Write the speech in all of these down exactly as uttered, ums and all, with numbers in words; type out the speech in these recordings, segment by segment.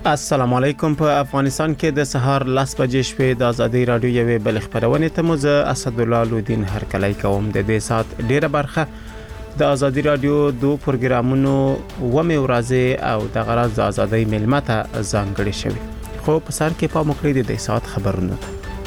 السلام علیکم. په افغانستان کې د سهار لاس بجې شپې د ازادي رادیو یوې بل خبرونه ته مو زه اسد الله لودین هرکلی کوم. د دې سات ډیره برخه د ازادي رادیو دوه پروګرامونو و مې ورځي او د غرض د ازادي ملمته ځانګړي شوی. خو په سر کې په مخکې د دې سات خبرونه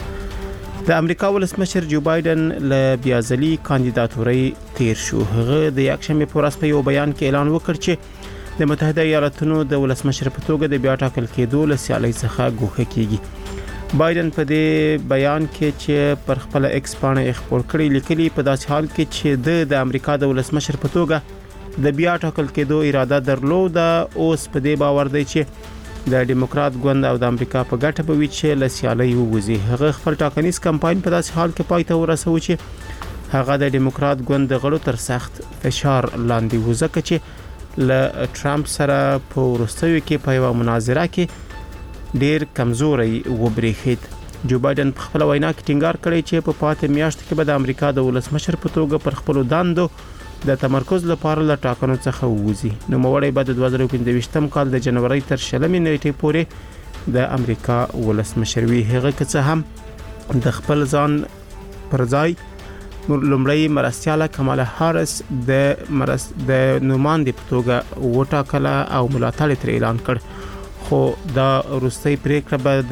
ده. د امریکا ولسمشر جو بایدن له بیازلي کاندیداتوري تیر شو. هغه د یکشنبه په ورځ په یو بیان کې اعلان وکړ چې د متحده ایالاتونو د ولسمشر په توګه د بیا ټاکل کېدو له سیالۍ څخه ګوښه کیږي. بایدن په دې بیان کې چې پر خپل ایکس باندې خبر کړی لیکلي په داسې حال کې چې د د امریکا د ولسمشر په توګه د بیا ټاکل کېدو اراده درلوده، اوس په دې باور دی چې د ډیموکرات ګوند او د امریکا په ګټه به وي چې له سیالۍ ووځي. هغه خپل ټاکنیز کمپاین په داسې حال کې پای ته ورسوي چې هغه د ډیموکرات ګوند د غړو تر سخت فشار لاندې و، ځکه چې له ټرمپ سره په وروستیو کې په یو مناظره کې ډیر کمزوري وبریښید. جو بایدن په خپل وینا کې ټینګار کړی چې په پاتې میاشت کې به د امریکا د ولسمشر په توګه پر خپل دندو د تمرکز لپاره له ټاکنو څخه ووځي. نو موړی به د دوه زره پنځه کال د جنوري تر شلمې نیټې پورې د امریکا ولسمشر وي. هغه که څه هم د خپل ځان پر ځای لومړی مرستیاله کمالا هارس د مرس د نوماندې په توګه وټاکله او ملاتړ تر اعلان کړ، خو دا وروستۍ پریکړه به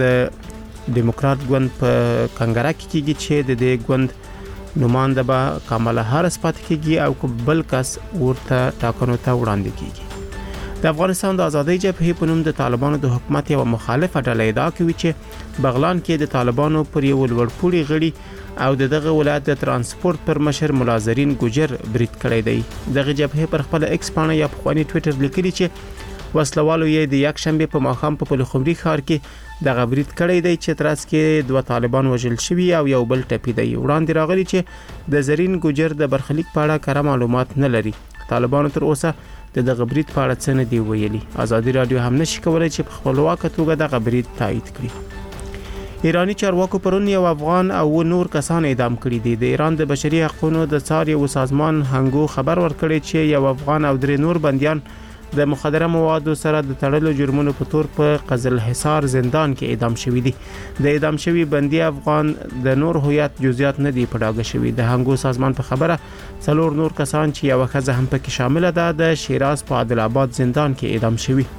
د ډیموکرات ګوند په کنګره کې کیږي چې د دې ګوند نومانده به کمالا هارس پاتې کیږي او بل کس ورته ټاکنو ته وړاندې کیږي. د افغانستان د ازادۍ جبهې په نوم د طالبانو د حکومت یو مخالفه ډله ادعا کوي چې بغلان کې د طالبانو پر یو لوړپوړي غړي او دغه ولایت د ترانسپورت پر مشر ملازرین ګوجر برید کړی دی. دغه جبهه پر خپل ایکس باندې یا په خواني ټوئیټر لیکلي چې وسلوالو یې د یک شنبه په ماښام په پلخمري ښار کې دغه برید کړی دی چې ترڅ کې دوه طالبان وژل شوي او یو بل ټپي دی. وړاندې راغلي چې د زرین ګوجر د برخلیک په اړه کره معلومات نه لري. طالبانو تر اوسه د دغه برید په اړه څه نه دی ویلي. ازادي رادیو هم نشي کولای چې په خپلواکه توګه دغه برید تایید کړي. ایرانی چارواکو پرون یو افغان او نور کسان اعدام کړي دي. د ایران د بشري حقوقو د څار یو سازمان هنګو خبر ورکړی چې یو افغان او درې نور بنديان د مخدره موادو سره د تړلو جرمونو په تور په قزل حصار زندان کې اعدام شوي دي. د اعدام شوي بندي افغان د نور هویت جزئیات نه دی پډاګه شوي. د هنګو سازمان په خبره څلور نور کسان چې یو ښځه هم پکې شامل ده د شیراز په عادل آباد زندان کې اعدام شوي.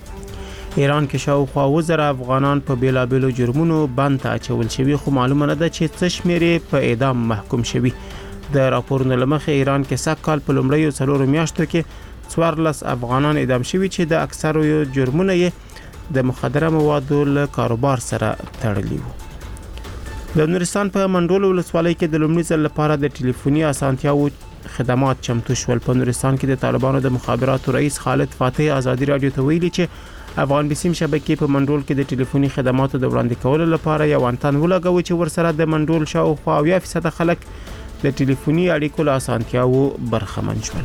ایران کې شاوخوا وزره افغانان په بیلابیلو جرمونو بند ته اچول شوي، خو معلومه نه ده چې څه شمیرې په اعدام محکوم شوي. د راپورونو لمخې ایران کې سږ کال په لومړیو څلورو میاشتو کې څوارلس افغانان اعدام شوي چې د اکثرو جرمونه یې د مخدره موادو له کاروبار سره تړلي وو. د نورستان په منډول ولسوالۍ کې د لومړي ځل لپاره د ټلیفوني اسانتیاو خدمات چمتو شول. په نورستان کې د طالبانو د مخابراتو رئیس خالد فاتح ازادي رادیو ته ویلي چې افغان بسیم شبکې په منډول کې د ټلیفوني خدماتو د وړاندې کولو لپاره یو انتن ولګوي چې ورسره د منډول شاوخوا اویا فیصد خلک د ټلیفوني اړیکو له اسانتیاو برخمن شول.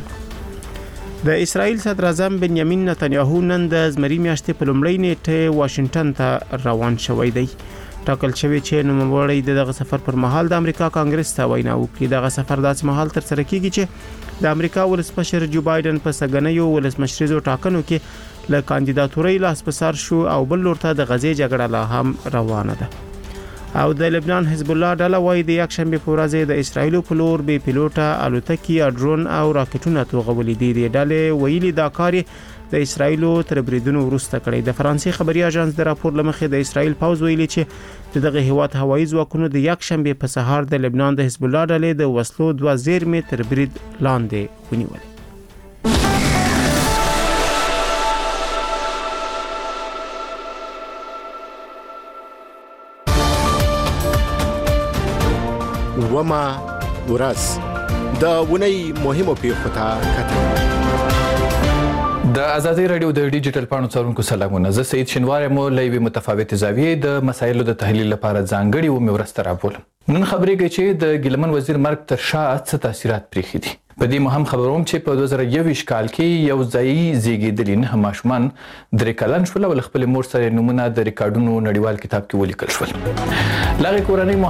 د اسرائیل صدر اعظم بنیامین نتنیاهو نن د زمري میاشتې په لومړۍ نیټه واشنگټن ته روان شوی دی. ټاکل شوی چې نوموړی دغه سفر پر مهال د امریکا کانګرس ته وینا وکړي. دغه سفر داسې مهال تر سره کیږي چې د امریکا ولسمشر جو بایدن په سګنیو ولسمشریزو ټاکنو کې له کاندیداتوري لاس پسار شو او بل لور ته د غزې جګړه لا هم روانه ده. او د لبنان حزب الله ډله وايي د یک شنبه په ورځ د اسرایل په لور به پیلوټه الوتکې، ډرون او راکټونه توغولې دي. د ډلې ویلي دا کار د اسرایل تر بریدونو وروسته کړی. د فرانسې خبري اژانس د راپور لمخې د اسرایل پوز ویلي چې دغه هیواد هوایي ځواکونو د یک شنبه په سهار د لبنان د حزب الله ډلې د وسلو دوه زیرمې تر برید لاندې ونیولې. وما ورځ د ونی مهمو پیښو ته کتل. د ازادي رادیو د ډیجیټل پاڼو څارونکو سلامونه. زه سید شینوار مو لوي متفاوت زاویې د مسایلو د تحلیل لپاره ځانګړي و مورسته راپورم. نن خبرې کوي چې د ګلمن وزیر مرګ تر شا څه تاثیرات پرېښي دي. په دې مهم خبروم چې په دوه زره یوویشت کال کې یو ځایي زیږیدلي نه ماشومان درې کلن شول او خپل مور سره نمونه د ریکارډونو نړیوال کتاب کې ولیکل شول. لاغې کورنۍ مو